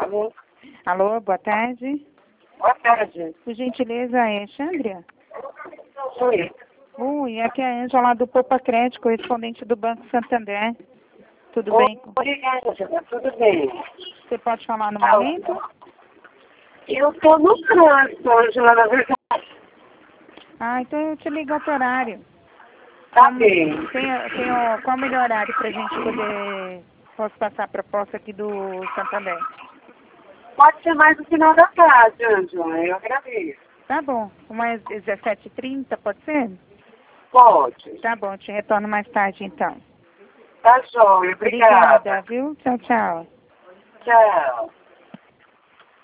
Alô? Alô, boa tarde. Boa tarde. Por gentileza, é Xandria? Oi. Oi, aqui é a Ângela do Poupa Crédito, correspondente do Banco Santander. Tudo bem? Obrigada, Ângela. Tudo bem? Você pode falar no momento? Eu estou no trânsito, Ângela, na verdade. Ah, então eu te ligo outro horário. Tá bem. Qual o melhor horário para a gente poder... Posso passar a proposta aqui do Santander? Pode ser mais no final da tarde, Ângela. Eu agradeço. Tá bom. Umas 17h30, pode ser? Pode. Tá bom, eu te retorno mais tarde então. Tá joia. Obrigada. Obrigada, viu? Tchau, tchau. Tchau.